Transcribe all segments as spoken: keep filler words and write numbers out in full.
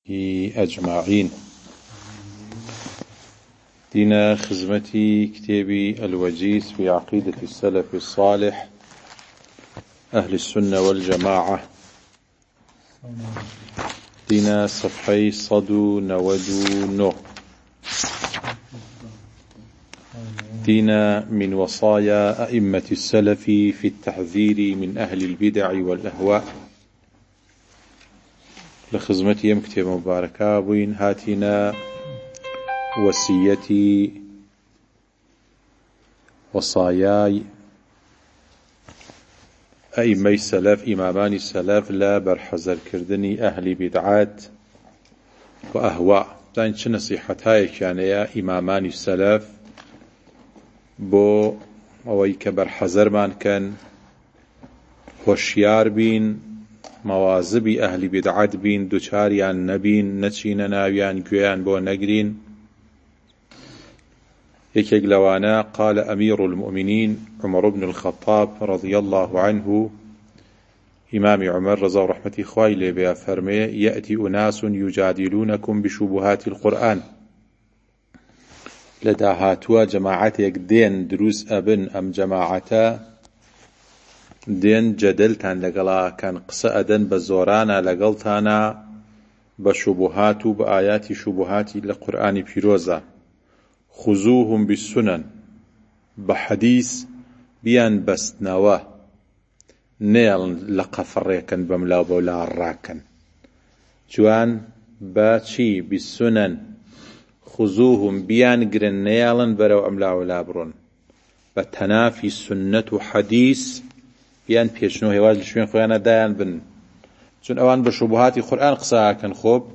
أجمعين. دينا خزمتي كتابي الوجيز في عقيدة السلف الصالح أهل السنة والجماعة. دينا صفحي صدو نودو نو. دينا من وصايا أئمة السلف في التحذير من أهل البدع والأهواء. لخزمتي يم كتاب مباركة بوين هاتنا وصيتي وصاياي أئمة السلف إمامان السلف لا برحزر كردني أهل بدعات وأهواء. داين چه نصيحت هاي كان يا إمامان السلف بو اوي كبرحزر من كان هوشيار بين مواظبي أهل بدعات بين دوچاريان نبين نچين ناويان گويان بو نگرين. يكيق لوانا قال أمير المؤمنين عمر بن الخطاب رضي الله عنه إمام عمر رضا ورحمة خوالي بها فرمي يأتي أناس يجادلونكم بشبهات القرآن. لداهاتوا جماعتك دين دروس أبن أم جماعتا دين جدلتان لقلا كان قصة أدن بزورانا لقلتانا بشبهات بآيات شبهات لقرآن بيروزا. خذوهم بالسنن بحديث بيان بسنوا نيل لقفريكن بملا بولا الراكن جوان باتشي بالسنن خذوهم بيان قرن نيلن برو أملا ولا برون بتنافي سنة حديث بيان بيشنو هواز لشوين خويانا دايان بن چون اوان بشبهات قرآن قصاها كان خوب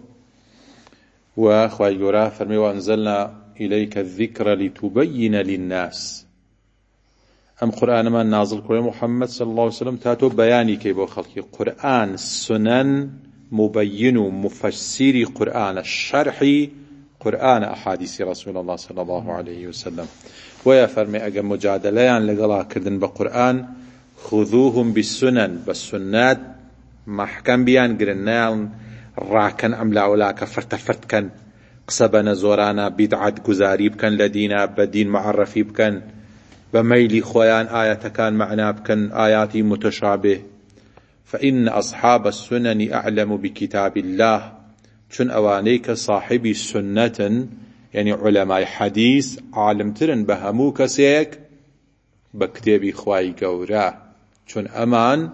وخواهي قراه فرمي وانزلنا إليك الذكر لتبين للناس. أم قرآن ما نازل كل محمد صلى الله عليه وسلم تاتو بياني كيبو خلقي قرآن سنن مبين مفسير قرآن الشرحي قرآن أحاديث رسول الله صلى الله عليه وسلم. ويا فرمي أجا مجادلين لقلا كردن بقرآن خذوهم بالسنن بالسنات محكم بيان قرنان راكن أم لا ولاك فرتفرت كان قسبنا زورانا بدعت گزاري بكن لدينا بدين معرفي بكن بميلي خويان آية كان معنا بكن آياتي متشابه. فإن أصحاب السنن أعلم بكتاب الله چون أوانيك صاحبي سنة يعني علماء حديث عالم ترن بهمو كسيك بكتابي خواي قورا چون أمان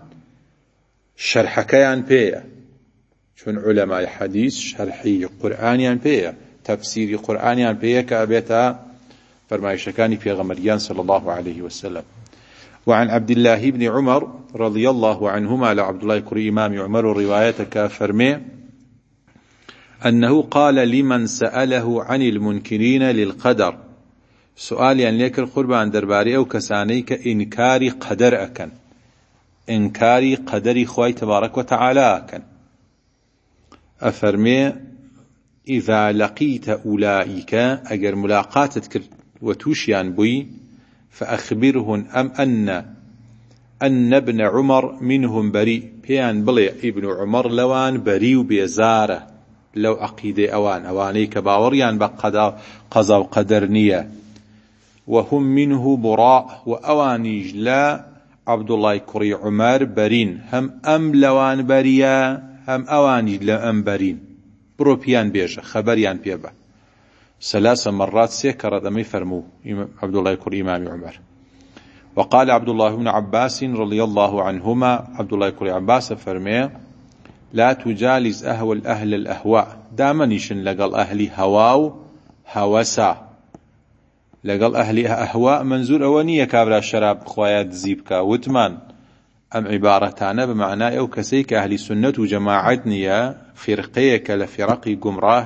شرحكيان بيه چون علماء حديث شرحي قرآنيان بيه تفسير قرآنيان بيه كأبيتا فرمايشكاني في غمريان صلى الله عليه وسلم. وعن عبد الله بن عمر رضي الله عنهما لعبد الله كري إمام عمر روايتك فرمي أنه قال لمن سأله عن المنكرين للقدر سؤال يعني ليك القربان درباري أو كسانيك إنكاري قدر أكن إنكاري قدر خواي تبارك وتعالى أكن أفرمي إذا لقيت أولئك أجر ملاقاتك وتوشيان بي فأخبرهن أم أن أن ابن عمر منهم بريء بيان بلي ابن عمر لوان بريء بيزاره لو عقيدة أوان أواني كباوريان بقضاء قضا وقدر نية وهم منه براء وأواني لا عبد الله كري عمر برين هم أم لوان بريا هم أواني لأم برين بروبيان بيجا خبريان بيبا ثلاث مرات سيكر دمي فرمو عبد الله كري إمام عمر. وقال عبد الله بن عباس رضي الله عنهما عبد الله كري عباس فرمي لا تجالس أهوى أهل الأهواء دامنيشن لقل أهل هواو هوسا لقل أهل أهواء منزور أولية كابرا الشراب خوايات زيبكا وتمان أم عبارتانا بمعنى أو كسيك أهل سنة وجماعتني فرقيك لفرقي قمراه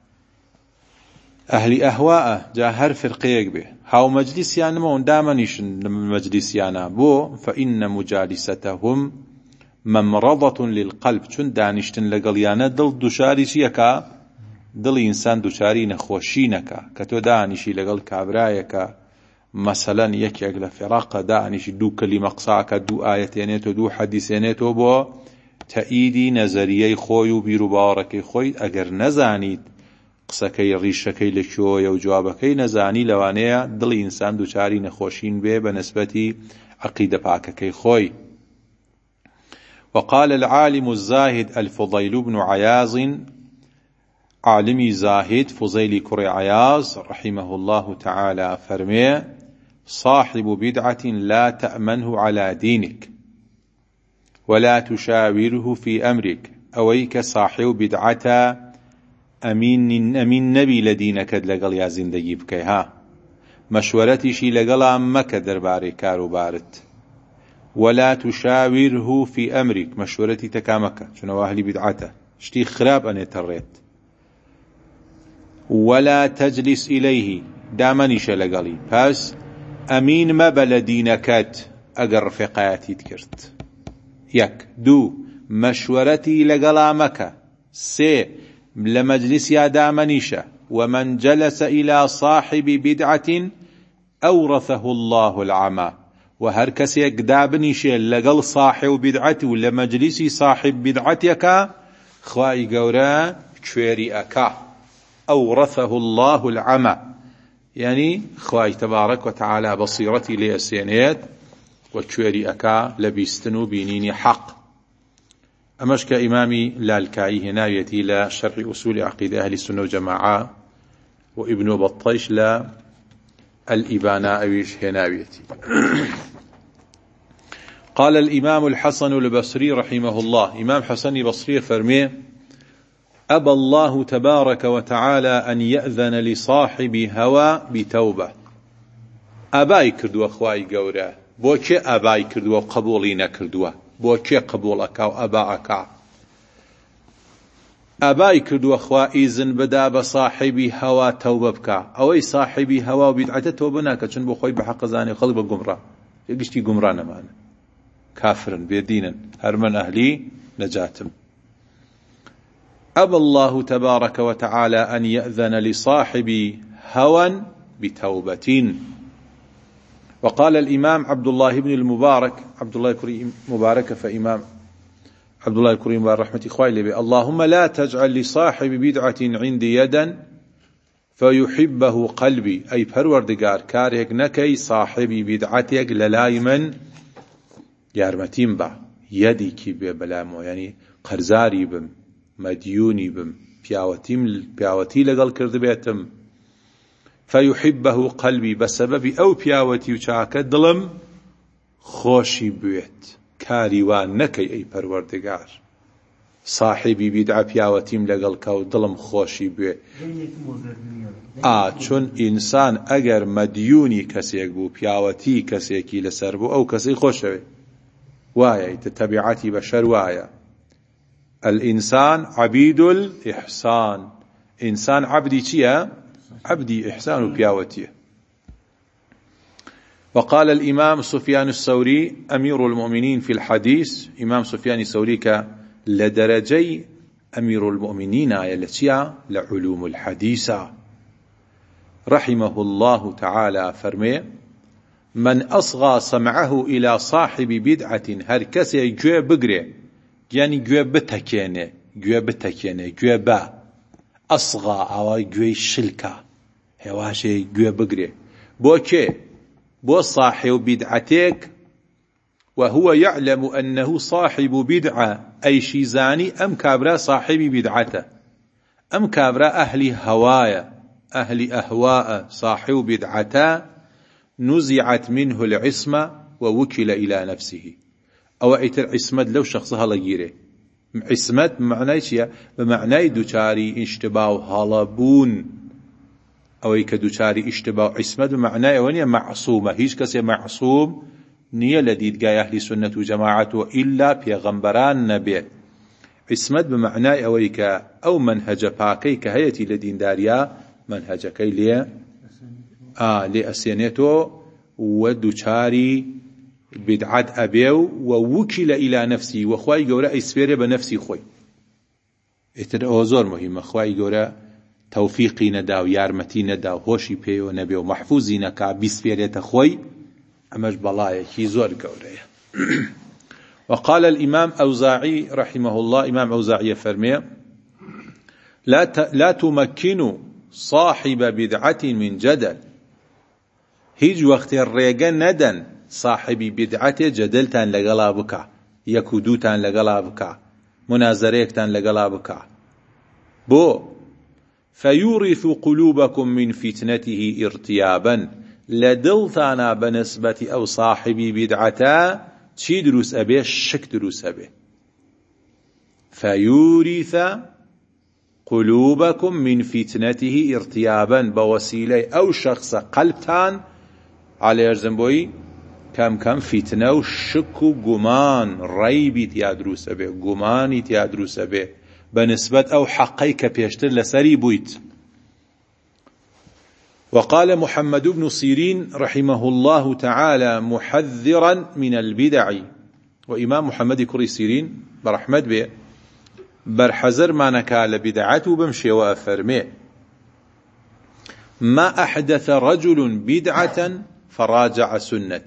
أهل أهواء جاهر فرقيك به هاو مجلس يعني مون دامنيشن مجلس يعني بو فإن مجالستهم ممرضة للقلب چون دانشتن لقليانا دل دوشاري شيكا دل إنسان دوشاري نخوشينكا كتو دانشي لقل كابرايكا مثلا يكي أقل فراقة دانشي دو كلمة قصاكا دو آيتينيتو دو حديثينيتو بو تەئیدی نەزەریەی خۆی و بیر و باوەڕەکەی خۆی ئەگەر نەزانیت قسەکەی ڕیشەکەی لەکوێیە و جوابەکەی نەزانی لەوانەیە دڵی ئینسان دووچاری نەخۆشین بێ بە نسبەتی عەقیدە پاکەکەی خۆی. وقال العالم الزاهد الفضيل بن عياض عالمي زاهد فضيل كري عياض رحمه الله تعالى فرمي صاحب بدعة لا تأمنه على دينك ولا تشاوره في أمرك أويك صاحب بدعة أمين أمين نبي لدينك لقل يا زندگي بكيها مشورتي شي لقل أمك درباري كارو بارت ولا تشاوره في أمرك مشورتي تكامك شنو أهلي بدعته شتي خراب أن يتريت ولا تجلس إليه دامنيش لقلي بس أمين ما بلدينكت أقر فقاياتي تكرت يك دو مشورتي لقلامك سي لمجلس يا دامنيش ومن جلس إلى صاحب بدعة أورثه الله العمى وهر كسيك دابنيشي لقل صاحب بدعتي ولا مجلسي صاحب بدعتك خواي قورا كويري أكا أورثه الله العمى يعني خواي تبارك وتعالى بصيرتي لأسينيت وكويري أكا لبيستنو بينيني حق أمشك إمامي لالكاي هنايتي لا شرح أصول عقيدة أهل السنة والجماعة وابن بطيش لا الإبانة أويش هناويتي. قال الإمام الحسن البصري رحمه الله إمام حسن بصري فرمي أبى الله تبارك وتعالى أن يأذن لصاحب هوى بتوبة أباي كردوا أخواي قورا بوكي أباي كردوا قبولين كردوا بوكي قبول أكا وأبا أكا أباي كردوا أخوا إذن بدا بصاحبي هوا توبة بكا أوي صاحبي هوا وبدعته توبة ناكا چون بخوي بحق زاني خلق بقمرة يقشتي قمرة نمان كافرا بيدينا هرمن أهلي نجاتم. أبى الله تبارك وتعالى أن يأذن لصاحب هوى بتوبة. وقال الإمام عبد الله بن المبارك عبد الله الكريم مبارك فإمام عبد الله الكريم ورحمة إخوائي لبي اللهم لا تجعل لصاحب بدعة عندي يدا فيحبه قلبي أي پروردگار كارهك نكي صاحبي بدعتك للايمن يارمتين با يدي كي بلامو يعني قرزاري بم مديوني بم بياوتيم بياوتي لقل كرد بيتم فيحبه قلبي بسبب أو بياوتي وشاك دلم خوشي بيت كاري وان نكي أي پروردگار صاحبي بدعة بياوتيم لقل كاو دلم خوشي بيت آ چون إنسان أجر مديوني كسيك بو بياوتي كسيكي لسر بو أو كسي خوشوي وايا تتبعاتي بشر وايا الإنسان عبيد الإحسان إنسان عبدي چيا عبدي إحسان بياوتي. وقال الإمام سفيان الثوري أمير المؤمنين في الحديث إمام سفيان الثوري لدرجي أمير المؤمنين يلتيا لعلوم الحديث رحمه الله تعالى فرمي من أصغى سمعه إلى صاحب بدعة هركسي جوه بقري يعني جوه بتكيني جوه بتكيني جوه با أصغى أو جوه شلكا هواشي جوه بقري بو كي بو صاحب بدعتك وهو يعلم أنه صاحب بدعة أي شيزاني أم كابرا صاحب بدعته أم كابرا أهل هوايا أهل أهواء صاحب بدعته نزعت منه العصمة ووكل إلى نفسه أو أيتر عصمت لو شخصها لغيره عصمت بمعنى شيء بمعنى دوچاري اشتباه هالبون أو أيك دوچاري اشتباه عصمت بمعنى ونيا معصومة هيش كسي معصوم نية لديد قاية أهل سنة وجماعته إلا بيغمبران نبي عصمت بمعنى أو أيك أو منهج باكي كهيتي لدين داريا منهج كي ليه آه لأسينيتو ودوچاري بدعات أبيو ووكل إلى نفسي وخواي قولا إسفير بنفسي خوي اتر أوزور مهمة خواي قولا توفيقي نداو يارمتي نداو هوشي بيو نبيو محفوظي نكا بسفيريت خوي أمش بلايا كي زور قولا وقال الإمام أوزاعي رحمه الله، إمام أوزاعي فرمي: لا لا تمكن صاحب بدعة من جدل. هیچ وقت الرێگە ندن صاحبی بدعة جدلتان لەگەڵا بکە، یەک و دووتان لەگەڵا بکە، منازەرەیەکتان لەگەڵا بکە. بۆ فيورث قلوبكم من فتنته ارتيابا، لدلتانا بنسبة أو صاحبي بدعتا چی دروس أبي؟ شك دروس أبي. فيورث قلوبكم من فتنته ارتيابا، بوسيلة أو شخص قلبتان على يرزنبوي كم كم فتنة وشك وقمان ريبي تيا دروس أبي، قماني تيا دروس أبي بنسبة أو حقي كبيشتر لسري بويت. وقال محمد بن سيرين رحمه الله تعالى محذرا من البدع، وإمام محمد كري سيرين برحمة به برحزر ما نكال بدعته بمشي وأفرمي: ما أحدث رجل بدعة فراجع سنة.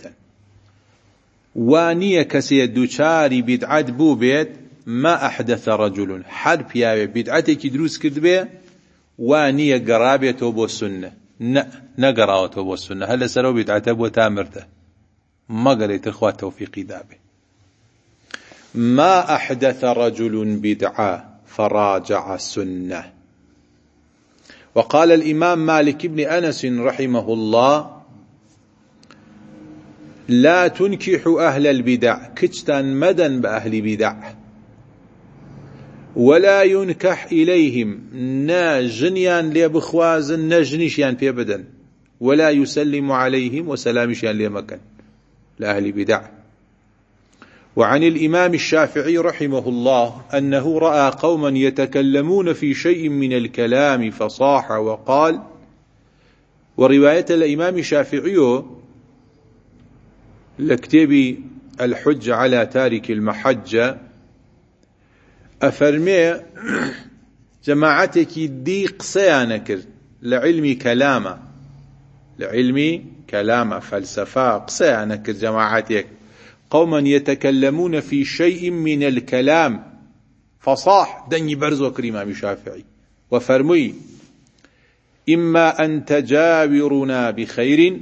وانية كسيد دوشاري بدعة بو بيت، ما أحدث رجل حرب يا بدعتك دروس كذبه وانية قرابته بو السنة، ن نقراوته بو السنة، هل سروا بدعته بو تامرته ما قريت إخوة توفيقي ذابه. ما أحدث رجل بدعة فراجع السنة. وقال الإمام مالك بن أنس رحمه الله: لا تنكح أهل البدع، كتان مدن بأهل بدع، ولا ينكح إليهم، نا جنيان ليبخوازن نجنشيان في بدن، ولا يسلم عليهم وسلامشيان ليمكن لأهل بدع. وعن الإمام الشافعي رحمه الله أنه رأى قوما يتكلمون في شيء من الكلام فصاح وقال. ورواية الإمام الشافعي لكتب الحج على تارك المحجة أفرمي جماعتك دي قصيانكر لعلمي كلامة، لعلمي كلامة فلسفة قصيانكر جماعتك قوما يتكلمون في شيء من الكلام فصاح دني برزو كريم شافعي وفرمي: إما أن تجاورنا بخير،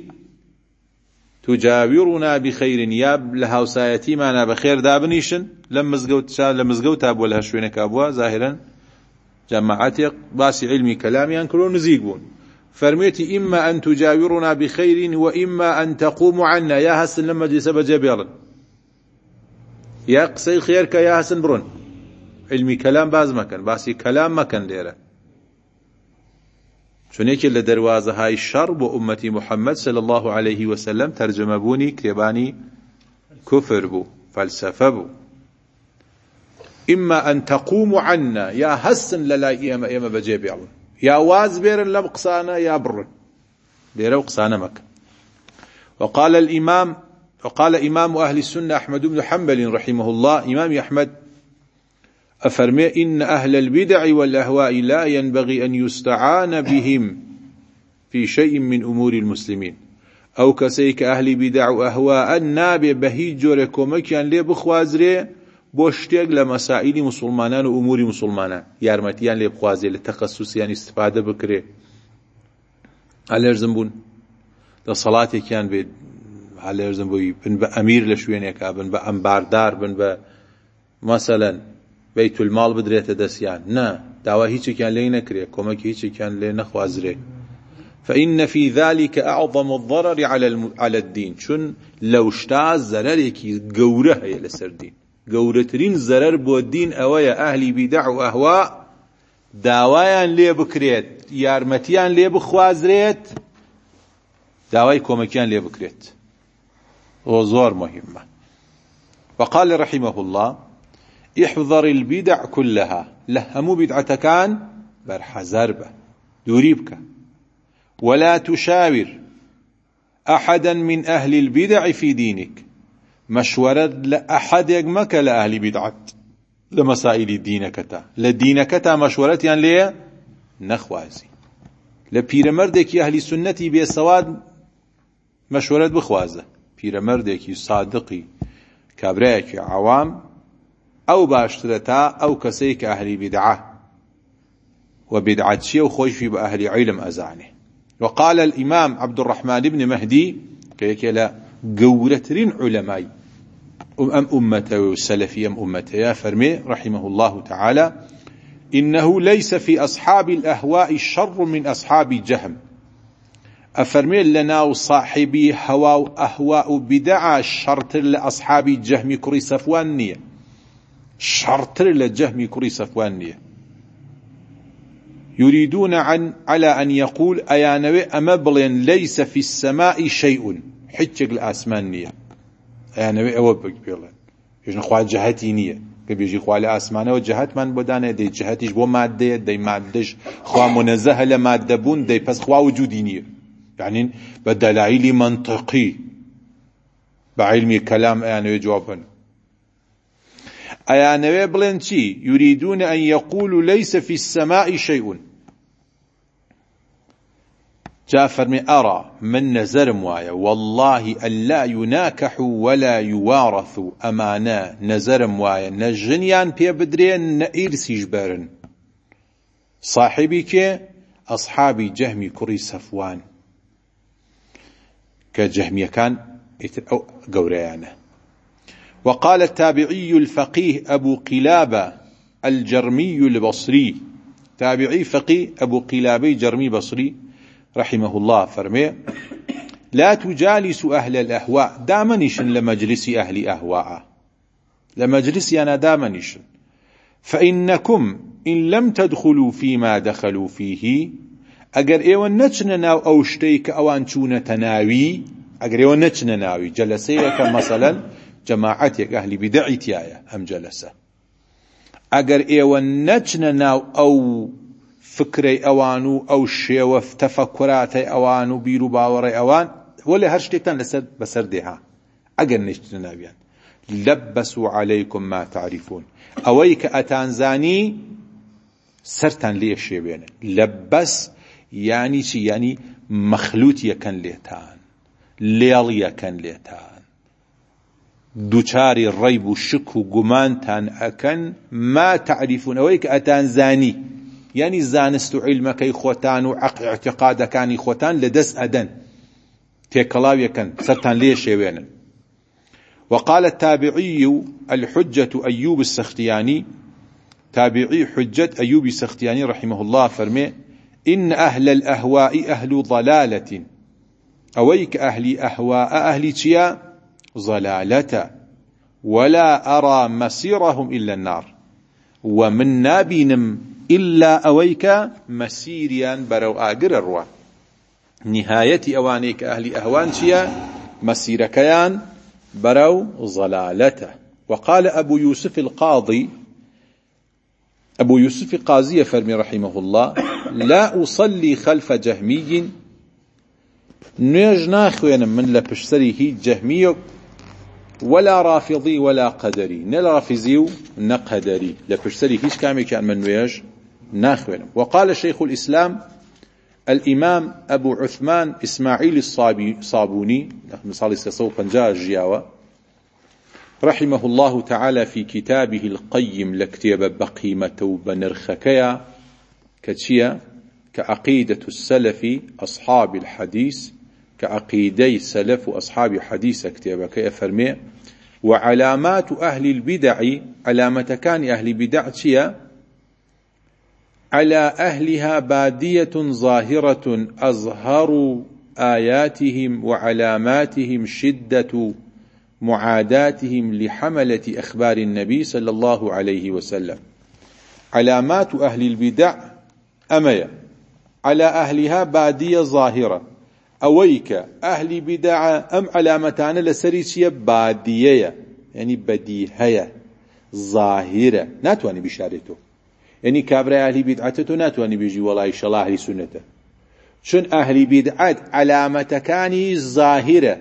تجاورنا بخير، يا لها وسايتي معنا بخير دابنيشن لما زقوت لما زقوت ابو لها شوينك ابوها ظاهرا جماعتي باسي علمي كلامي انكرون نزيقون. فرميتي: إما أن تجاورنا بخير وإما أن تقوم عنا، يا حسن لما جي سبا جبيلا يا قصي خيرك يا حسن برون. علمي كلام باز مكان، باسي كلام مكان ليرة. شونيك اللي دروازة هاي الشر بأمتي محمد صلى الله عليه وسلم ترجمة بوني كتباني كفر بو فلسفة بو. إما أن تقوم عنا، يا حسن للا إيما إيما بجيب يعلم، يا واز بيرن لبقصانا يا برن بيرو قصانا مكان. وقال الإمام وقال إمام أهل السنة أحمد بن حنبل رحمه الله، إمام أحمد أفرمي: إن أهل البدع والأهواء لا ينبغي أن يستعان بهم في شيء من أمور المسلمين. أو كسيك أهل بدع وأهواء النابي بهيجوركم كان لي بخوازري بوشتيق لمسائل مسلمانان وأمور مسلمانان، يارمتيان لي بخوازي لتخصص يعني استفادة بكري على يرزنبون لصلاتي كان بيد على يرزنبوي بن بأمير لشوينيك، بن بأمباردار، بن مثلا بيت المال بدريت دسيان، نا دعوة هيك كان لينا كري كومك هيك كان لينا خوازري. فإن في ذلك أعظم الضرر على الم... على الدين، شن لو اشتاز زررك جوره يا لسردين جورترين زرر بو الدين أويا أهل بدع وأهواء دعوان لي بكريت، يارمتيان لي بخوازريت، دعوي كومكيان لي بكريت، وزور مهمة. وقال رحمه الله: احذر البدع كلها، لهمو بدعة كان برحزر به دوريبك، ولا تشاور أحدا من أهل البدع في دينك، مشورة لأحد يجمك لأهل بدعة لمسائل دينك تا لدينك تا مشورة يعني ليه نخوازي لبيرمردك أهل سنتي بسواد مشورة بخوازة، بيرمردك صادقي کابراایەکی عوام ئەو باشترە تا ئەو کەسەی کە ئەهلی بدعە و بدعەت چییە و خۆشی بە ئەهلی عیلم ئەزانێ. وقال الإمام عبد الرحمن بن مهدي كيكلا قورترين علماء أم أمته والسلفي أم أمته يا فرمي رحمه الله تعالى إنه ليس في أصحاب الأهواء شر من أصحاب جهم. أفرمي لنا صاحبي هوا أهواء بدعة شرطر لأصحاب جهم كري صفوان نية شرطر لجهم كري صفوان نية يريدون عن على أن يقول أيانوي أمبلين ليس في السماء شيء حجك الآسمان نية أيانوي أوبك بيلا يجن خوال جهتي نية كبيجي خوال آسمانه وجهت من بدانه دي جهتيش بو مادة دي مادش خواه منزه لمادة بون دي پس خواه وجودي نية يعني بدلائل منطقي بعلم كلام أيانوي جوابا أيانوي بلين شي يريدون أن يقولوا ليس في السماء شيء. جافر من أرى من نزر موايا والله أن لا يناكحوا ولا يوارثوا أمانا نزر موايا نجنيان بي بدرين نئيرسي جبارن صاحبي كي أصحابي جهمي كري صفوان كجهمي كان أو قوريانه. وقال التابعي الفقيه أبو قلابة الجرمي البصري تابعي فقيه أبو قلابي جرمي بصري رحمه الله فرمي لا تجالس أهل الأهواء دامنشن لمجلس أهل أهواء لمجلس أنا دامنشن فإنكم إن لم تدخلوا فيما دخلوا فيه أجر إيوان نتشن ناو أو شتيك أوان شون تناوي أجر إيوان نتشن ناوي جلسيك مثلا جماعتك أهل بدعتيايا أم جلسة أجر إيوان نتشن ناو أو فكري أوانو أو شيوف تفكراتي أوانو بيرو باوري أوان ولا هرشتكتان لسد بسردها أجر نتشن ناويان لبسوا عليكم ما تعرفون أويك أتانزاني سرتان ليه شيبين لبس يعني شي يعني مخلوط يكن ليتان ليل يكن ليتان دوچاري الريب والشك وقمانتان أكن ما تعرفون أويك أتانزاني يعني زانست علمك إخوتان وعقل اعتقادك كان إخوتان لدس أدن تيكلاو يكن سرتان ليه شيبين. وقال التابعي الحجة أيوب السختياني تابعي حجة أيوب السختياني رحمه الله فرمي إن أهل الأهواء أهل ضلالة أويك أهل أهواء أهل تيا ضلالة ولا أرى مسيرهم إلا النار ومن نابينم إلا أويك مسيريان برو آقر الروا نهاية أوانيك أهل أهوان تيا مسيركيان برو ضلالته. وقال أبو يوسف القاضي أبو يوسف قاضي فرمي رحمه الله لا أصلي خلف جهمي نيج ناخوين من لبشتريه جهمي ولا رافضي ولا قدري نلا رافضي نقدري لبشتريه هيش كامي كان من نيج ناخوين. وقال شيخ الإسلام الإمام أبو عثمان إسماعيل الصابوني مثال سيصو بنجاء الجياوة رحمه الله تعالى في كتابه القيم لكتاب بقيمة بنرخكيا كتشيا كعقيدة السلف أصحاب الحديث كعقيدي سلف أصحاب حديث كتاب كي فرمي وعلامات أهل البدع علامة كان أهل بدع تشيا على أهلها بادية ظاهرة أظهر آياتهم وعلاماتهم شدة معاداتهم لحملة أخبار النبي صلى الله عليه وسلم. علامات أهل البدع أمية على أهلها بادية ظاهرة أويك أهل بدع أم علامتان لسريسية بادية يعني بديهية ظاهرة ناتواني بشارته يعني كابرا أهل بدعته ناتواني بيجي والله إشالله أهل سنته شن أهل بدعات علامة كاني ظاهرة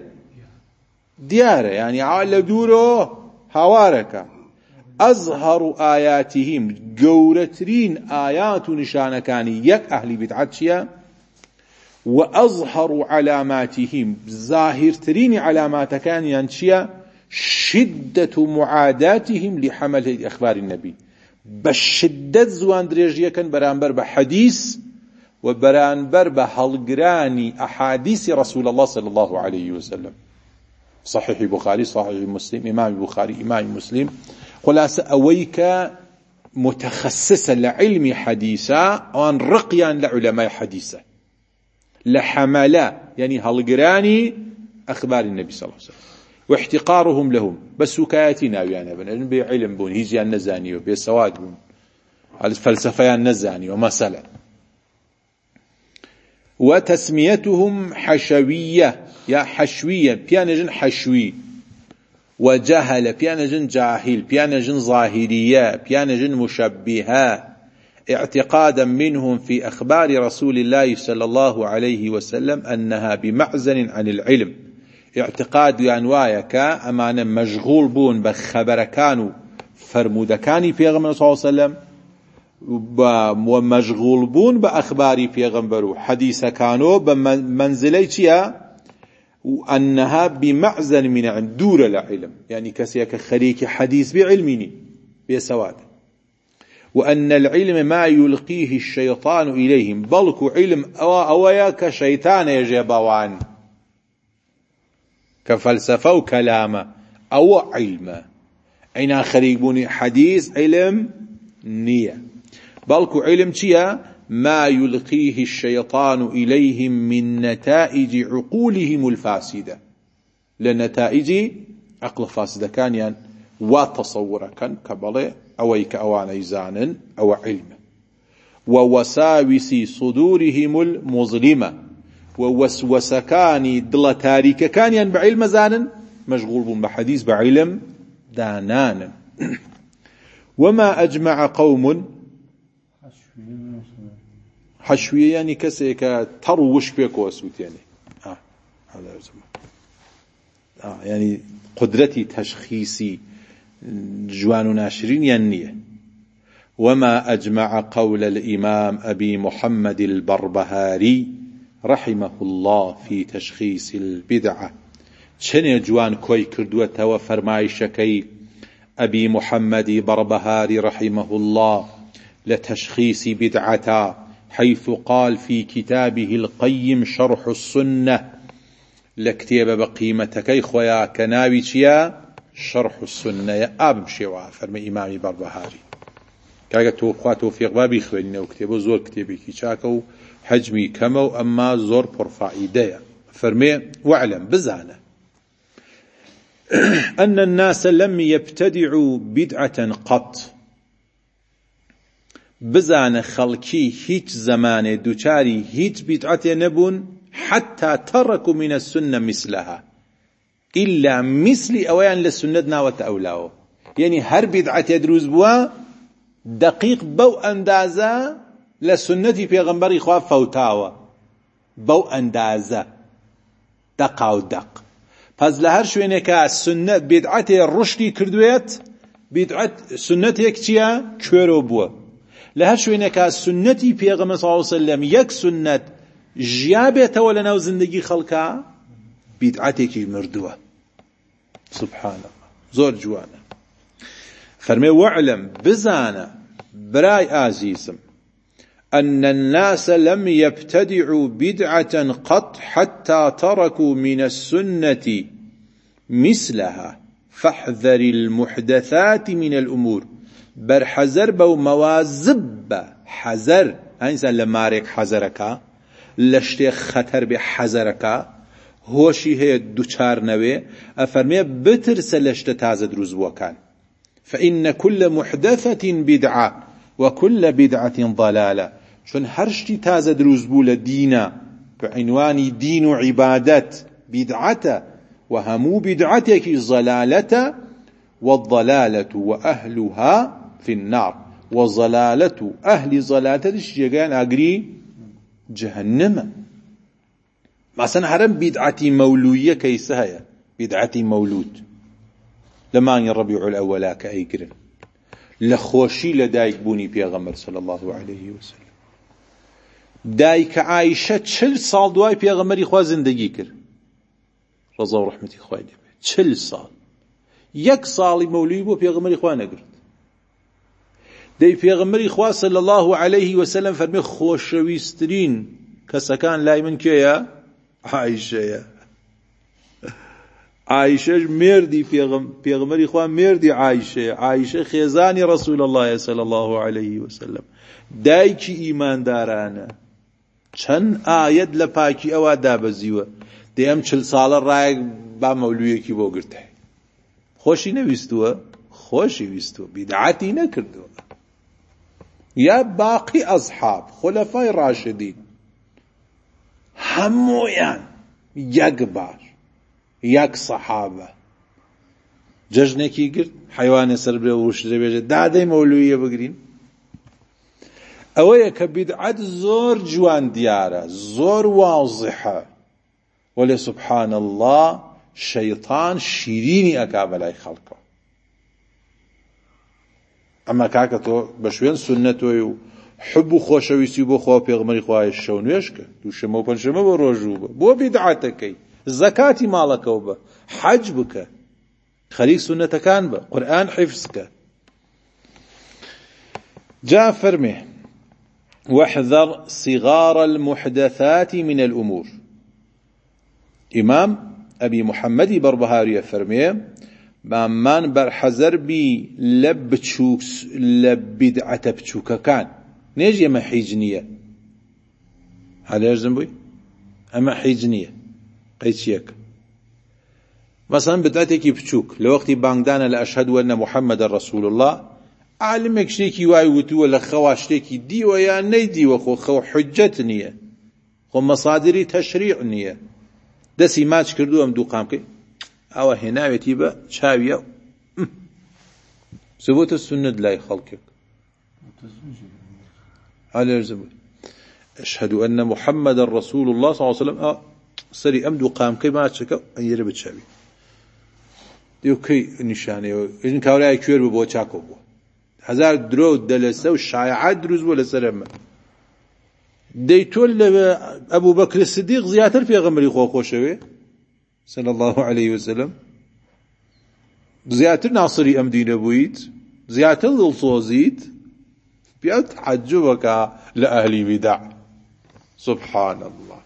ديارة يعني على دوره هوارك أظهر آياتهم جورترين آيات نشان كان يك أهل بدعتشيا وأظهر علاماتهم ظاهرترين علامات كان ينشيا شدة معاداتهم لحمل أخبار النبي بشدة زوان دريجية كان برانبر بحديث وبرانبر بحلقراني أحاديث رسول الله صلى الله عليه وسلم. صحيح البخاري صحيح مسلم إمام البخاري إمام مسلم خلاص أويك متخصصة لعلم حديثة وان رقيا لعلماء حديثة لحملاء يعني هلقراني أخبار النبي صلى الله عليه وسلم واحتقارهم لهم بس وكايتنا يعني بن بعلم بون هيجي النزاني وبسواد بون الفلسفة النزاني ومثلا وتسميتهم حشوية يا حشوية بيانجن حشوي وجهل بيانجن جاهل بيانجن ظاهرية بيانجن مشبهة اعتقادا منهم في أخبار رسول الله صلى الله عليه وسلم أنها بمعزل عن العلم اعتقاد يانوايك أمانا مشغول بون بخبر كانوا فرمودكاني في غمر صلى الله عليه وسلم ومشغول بون بأخباري في غمبرو حديث كانوا بمنزليتها وأنها بمعزل من عن دور العلم يعني كسيك خريك حديث بعلمني بسواد وأن العلم ما يلقيه الشيطان إليهم بلك علم أو أوياك شيطان يجيبوان كفلسفة وكلام أو علم أين خريبوني حديث علم نية بلك علم تيا ما يلقيه الشيطان إليهم من نتائج عقولهم الفاسدة لنتائج عقل فاسدة كان يعني وتصور كان كبالي أويك أوان إيزانا أو علم ووساوس صدورهم المظلمة ووسوسكاني دل تاريك كان يعني بعلم زانا مشغول بحديث بعلم دانانا وما أجمع قوم حشوية يعني كسيك تروش بيك واسوت يعني آه هذا آه يعني قدرتي تشخيصي جوان ناشرين يعني وما أجمع قول الإمام أبي محمد البربهاري رحمه الله في تشخيص البدعة چنه جوان كوي كردوة وفرمايشكي أبي محمد بربهاري رحمه الله لتشخيص بدعة حيث قال في كتابه القيم شرح السنة لكتاب بقيمتكي خويا كناوي چيا شرح السنة يا أب شوا فرمي إمامي بربهاري كاغا توخوا توفيق بابي خوينه وكتابه زور كتابي كي چاكو حجمي كمو أما زور برفائده فرمي واعلم بزانه أن الناس لم يبتدعوا بدعة قط بزانه خلقي هيج زمان دوچاري هيج بدعة نبون حتى تركوا من السنة مثلها إلا مثل أويان للسنة ناوت أولاو يعني هر بدعة يدروز بوا دقيق بو أندازة للسنة في غنبري خواه فوتاوا بو أندازة دقاو دق پس لهر شوینه که سنت بدعت رشدی کردویت بدعت سنت یک چیه کورو بو لهر شوینه که سنتی پیغمبر صلی الله علیه و سلم یک سنت جیابه ولا نو زندگی خلقا بدعت کی مردوه سبحان الله زور جوانه فرمي وعلم بزانه براي عزيزم أن الناس لم يبتدعوا بدعة قط حتى تركوا من السنة مثلها فاحذر المحدثات من الأمور برحذر بو موازب حذر إنسان لمارك حذرك لشتي خطر بحذرك هوشي هي دوچار نوي أفرمي بترس لشت تازد روزبو كان فإن كل محدثة بدعة وكل بدعة ضلالة شون هرشتي تازه دروز بو لدينا بعنوان دين وعبادات بدعة وهمو بدعتك ضلالة والضلالة وأهلها في النار وضلالة أهل ضلالة الشيغان أقري جهنم مثلا هرم بدعة مولوية كيسها بدعة مولود لما يربيع الأولا كأيقرن لخوشي لدايك بوني بيغمر صلى الله عليه وسلم دايك عائشة چل سال دواي بيغمري خواه زندگي كر رضا و رحمتي خواه دي چل سال یەک ساڵی مەولوی بۆ پێغەمبەری خوا نەگرت. دەی پێغەمبەری خوا صلی الله علیه وسلم فەرمێ خۆشەویستترین کەسەکان لای من کێیە؟ عایشەیە. عایشەش مێردی پێغەمبەری خوا مێردی عایشەیە. عایشە خێزانی ڕەسوول الله صلی الله علیه وسلم، دایکی ئیماندارانە. چەند ئایەت لە پاکی ئەوە دابەزیوە. دەی ئەم چل ساڵە ڕایەک با مەولویەکی بۆ گرتە. خۆشی نەویستووە؟ خۆشی ویستووە، بیدعەتی نەکردووە. یا باقی ئەصحاب خولەفای ڕاشدین هەموویان یەک بار یەک سەحابە جەژنێکی گرت، حەیوانێ سەر برێ و وشترێ بێژێ دادەی مەولویە بگرین. ئەوەیە کە بیدعەت زۆر جوان دیارە، زۆر واضحە، وەلێ سبحان الله شەیطان شیرینی ئەکا بەلای خەڵکەوە. ئەمە کاکە تۆ بە شوێن سوننەتۆی و حب و خۆشەویستی بۆ خوا پێغەمبەری خوایە شەو نوێش کە دووشەمە و پەنجشەمە بۆ ڕۆژوو بە بۆ بیدعەتەکەی زەکاتی ماڵەکەو بە حەج بکە خەریک سوننەتەکان بە قورئان حیفز کە. جا فەرمێ واحذر صغار المحدثات من الأمور. إمام أبي محمد بربهاري فرمي بأمان برحذر بي لبتشوك لبدعة بتشوك كان نيجي ما حيجنية هل يجزم بي أما حيجنية قيتشيك مثلا بدعتك بتشوك لوقت بانجدانا لأشهد أن محمد رسول الله عالمك شتێکی وای وتووە لە خەوا شتێکی دیوە یان نەیدیوە خۆ خەو حجەت نییە، خۆ مەسادری تەشریع نییە. دەستی ماچ کردو ئەم دوو قامکەی ئەوە هێناوێتی بە چاویە سبوتە سنت لای خەڵکێک هەلێرزە بووی ئەشهد ئەن محەممەد ڕەسوول الله صلی الله علیه وسلم سەری ئەم دوو قامکەی ماچەکە ئەیرە بە چاوی دیو کەی نیشانەیە ئێژن کاورای کوێر بوو بۆ چاکۆ بووە هزار درۆ دەلەسە و شایعات دروست بووە لەسەر ئەمە. دەی تۆ لە ئەبوو بەکر سدیق زیاتر پێغەمبەری خۆ خۆشەوێ صلی الله علیه وسلم، زیاتر ناصری ئەم دینە بوویت، زیاتر دڵسۆزیت، پیا تەعەجوبەکە لە ئەهلی بیدع. سبحان الله.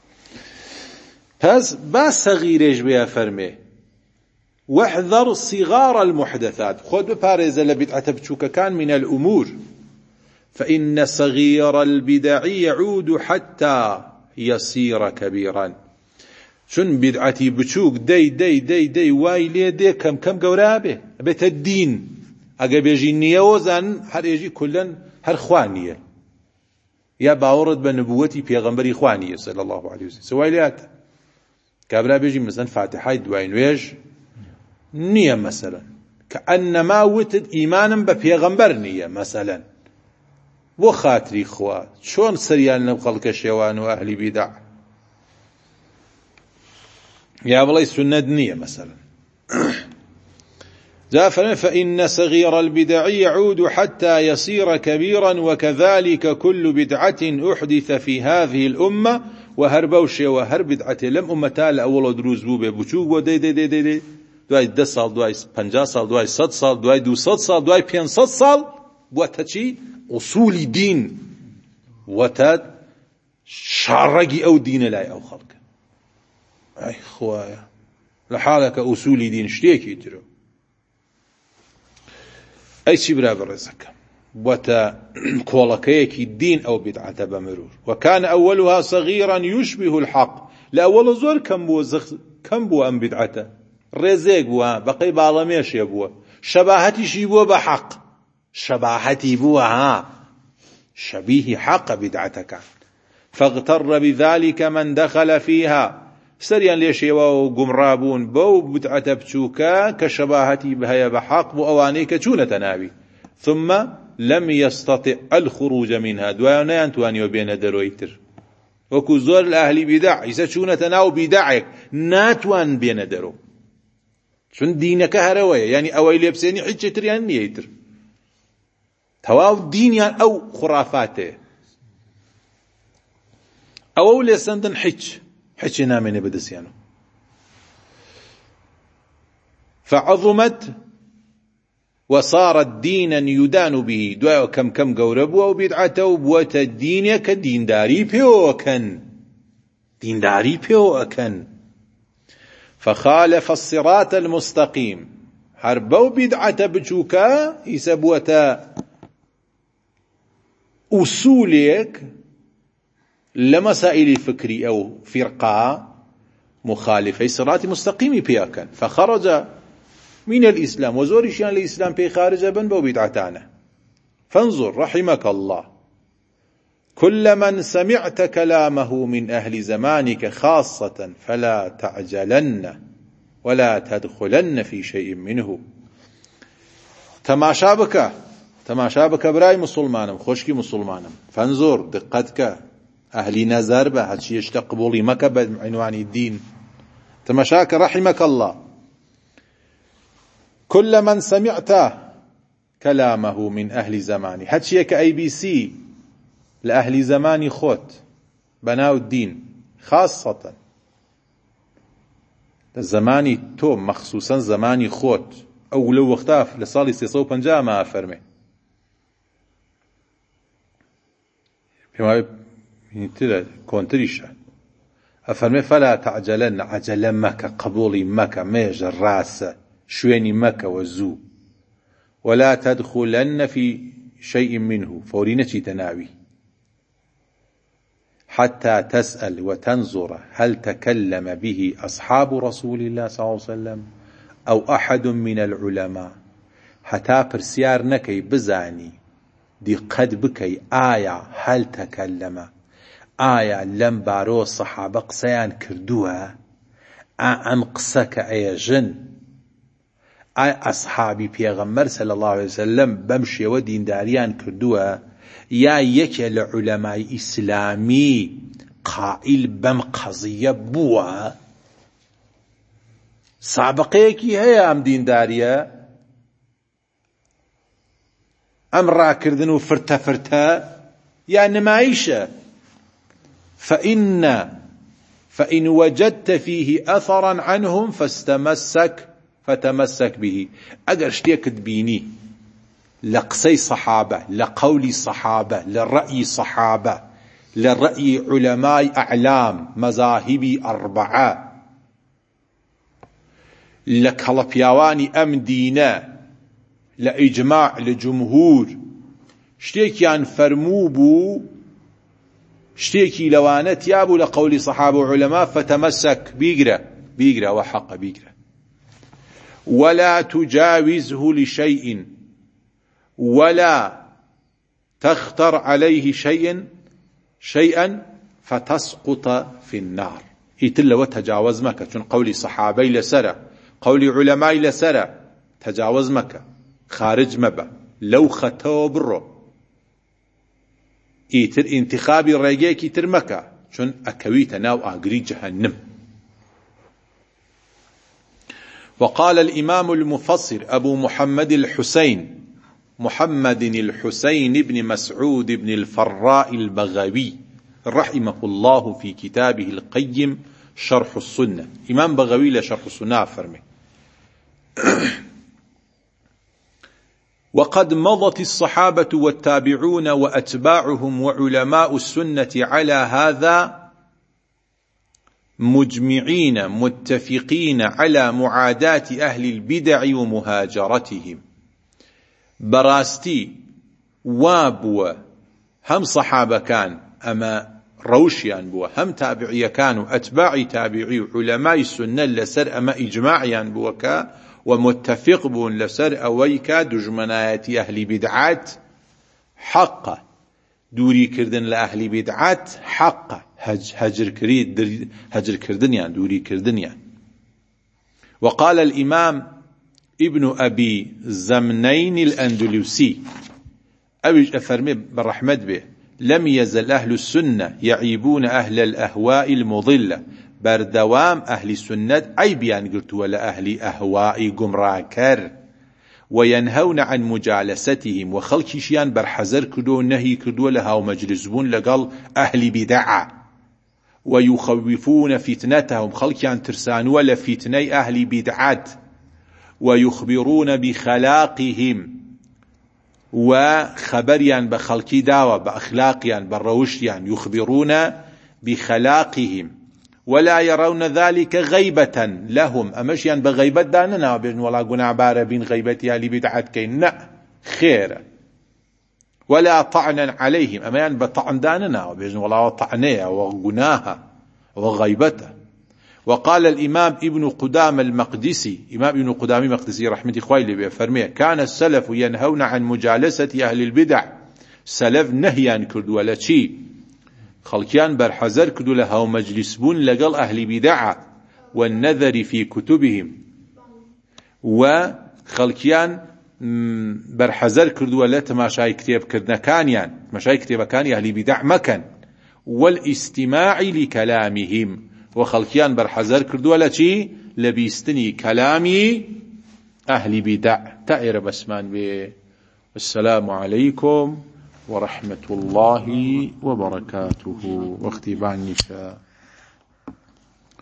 پس با سەغیرێش بێ فەرمێ واحذر صغار المحدثات خود بپارێزە لە بدعەتە بچووکەکان من الأمور فإن صغير البدع يعود حتى يصير كبيرا. چون بدعەتی بچووک دەی دەی دەی دەی وای لێ دێ کەم کەم گەورە بێ بێتە دین. ئەگە بێژی نییەوە زان هەر ێژی کولەن هەر خوا نییە یا باوەڕت بە نبووەتی پێغەمبەری خوا نییە صلی الله علیه وسلم. سوای لێهاتە کابرا بێژی مەسەلەن فاتحای دوای نوێژ نییە مەسەلەن کە ئەنەما وتت ئیمانم بە پێغەمبەر نییە مەسەلەن بۆ خاتری خوا چۆن سەریان لەم خەڵکە شێوان و ئەهلی بیدع یا بڵێ سنەت نییە مەسەلەن. جاء فإن صغير البدع يعود حتى يصير كبيرا وكذلك كل بدعة أحدث في هذه الأمة وهر بوشي وهر بدعة لم أمتا لأول دروز بوبه بچوك بو دي دي دي دي, دي. دوای ده سال دوای پنجاه سال دوای صد سال دوای دوصد سال دوای پێنجسەد سال بووەتە چی؟ ئوسولی دین وەتە شاڕەگی ئەو دینە لای ئەو خەڵکە. ئەی خوایە لە حاڵێکە ئوسولی دین شتێکی ترە. ئەی چی برا بەڕێزەکەم بووەتە کۆڵەکەیەکی دین ئەو بدعەتە بە مرور. وكان أولها صغيرا يشبه الحق لە ئەوەڵە زۆر کەم بووە کەم بووە ئەم بدعەتە ڕێزێک بووە بەقەی باڵەمێشێ بووە شەباهەتیشی بووە بە حەق شەباهەتی بووە ها شەبیهی حەقە بدعەتەکان. فاغتر بذلك من دخل فيها سەریان لێشێوە و گومڕابوون بەو بدعەتە بچووکە کە شەباهەتی هەیە بە حەق بۆ ئەوانەی کە چوونەتە ناوی. ثم لم يستطع الخروج منها دوایە نەیانتوانیوە بێنە دەرۆی تر وەکو زۆر لە ئەهلی بیدع ئیسە چوونەتە ناو بیدعێک ناتوان بێنە دەرۆ چون دینەکە هەرەوەیە یعنی ئەوەی لێ بسێنی هیچی تریان نییە ئیتر تەواو دینیان ئەو خوڕافاتەیە ئەوە لێ سەندن هیچ هیچی نامێنێ بەدەستیانەوە. فعظمت وصارت دينا يدان به دعاء كم كم قوربوا وبدعته وبوت الدين يك دين داري بيو أكن دين داري بيو أكن فخالف الصراط المستقيم حربوا بدعته بجوكا يسبوتا أصولك لمسائل فكري أو فرقة مخالفة صراط مستقيم بيأكن فخرج من الإسلام وزورشيان الإسلام بي خارج بن بو بدعتانه. فانظر رحمك الله كل من سمعت كلامه من أهل زمانك خاصة فلا تعجلن ولا تدخلن في شيء منه. تماشا بك تماشا بك براي مسلمانم خوشكي مسلمانم. فانظر دقتك أهلي نظر به هاتشي يشتقبولي مك بعنوان الدين. تماشاك رحمك الله كل من سمعت كلامه من أهل زماني هاتشي كأي بي سي لأهل زماني خوت بناو الدين خاصة زماني تو مخصوصا زماني خوت أو لو اختاف لصالي سيصو بنجا ما أفرمي بما ينتدى كونتريشا أفرمي فلا تعجلن عجل مكة قبولي مكة ميجر راسة شويني مكة وزو ولا تدخلن في شيء منه فورينتي تناوي حتى تسأل وتنظر هل تكلم به أصحاب رسول الله صلى الله عليه وسلم أو أحد من العلماء حتى برسيار نكي بزاني دي قد بكي آية هل تكلم آية لم بارو الصحابة قسيان كردوها أم قسك أي جن أي أصحابي بيغمر صلى الله عليه وسلم بمشي ودين داريان كردوها يا يكي لعلماء إسلامي قائل بم قضية بوا سابقيكي هيا أم دين داريا أم راكردن وفرتا فرتا يا نمايشة فإن فإن وجدت فيه أثرا عنهم فاستمسك فتمسك به أجر شتيك تبيني لقسي صحابة لقول صحابة للرأي صحابة للرأي علماء أعلام مذاهبي أربعة لكالبياواني أم دينا لإجماع لجمهور شتيك يعني فرموبو شتيكي لوانت يابو لقول صحابة وعلماء فتمسك بيقرأ بيقرأ وحق بيقرأ ولا تجاوزه لشيء ولا تختر عليه شيء شيئا فتسقط في النار يتل وتجاوز مكة چون قولي صحابي لسرة قولي علماء لسرة تجاوز مكة خارج مبا لو خطو برو يتر انتخابي ريجيك يتر مكة چون أكويت ناو أقري جهنم. وقال الإمام المفسر أبو محمد الحسين محمد الحسين بن مسعود بن الفراء البغوي رحمه الله في كتابه القيم شرح السنة إمام بغوي لشرح السنة فرمي وقد مضت الصحابة والتابعون وأتباعهم وعلماء السنة على هذا مجمعين متفقين على معاداة أهل البدع ومهاجرتهم. براستي وابوا هم صحابة كان أما روشيان بوا هم تابعي كانوا أتباعي تابعي علماء السنة لسر أما إجماعيان بوكا ومتفق بون لسر أويكا دجمنايات أهل بدعات حق دوري كردن لأهل بدعات حق هج هجر كريد هجر كردن يعني دوري كردن يعني. وقال الإمام ابن أبي زمنين الأندلسي أبيج أفرمي بالرحمة به لم يزل أهل السنة يعيبون أهل الأهواء المضلة بردوام أهل السنة أي بيان قلت ولا أهل أهواء قمراكر وينهون عن مجالستهم وخلقشيان برحزر كدو نهي كدو لها ومجلسبون لقال أهل بدعة ويخوفون فتنتهم خلقيان ترسان ولا فتني أهل بدعات ويخبرون بخلاقهم وخبريا بخلقي داوة بأخلاقيا بالروشيا يخبرون بخلاقهم ولا يرون ذلك غيبة لهم أمشيا بغيبة داننا بين ولا قناع باربين غيبتها لبدعت كينا خير ولا طعنا عليهم أميان بطعن داننا بين ولا طعنيها وقناها وغيبته. وقال الإمام ابن قدام المقدسي إمام ابن قدام المقدسي رحمة خويلي بفرميه كان السلف ينهون عن مجالسة أهل البدع سلف نهيان كرد ولا شيء خلقيان برحزر كرد لها ومجلسبون لقل أهل بدع والنذر في كتبهم وخلقيان برحزر كرد ولا تماشاي كتاب كردنا كانيان مشاي كتاب كان أهل بدع مكان والاستماع لكلامهم وخلقيان برحزر كردوا لشي لبيستني كلامي أهل بدع تائر بسمان بي. السلام عليكم ورحمة الله وبركاته واختبان نشاء.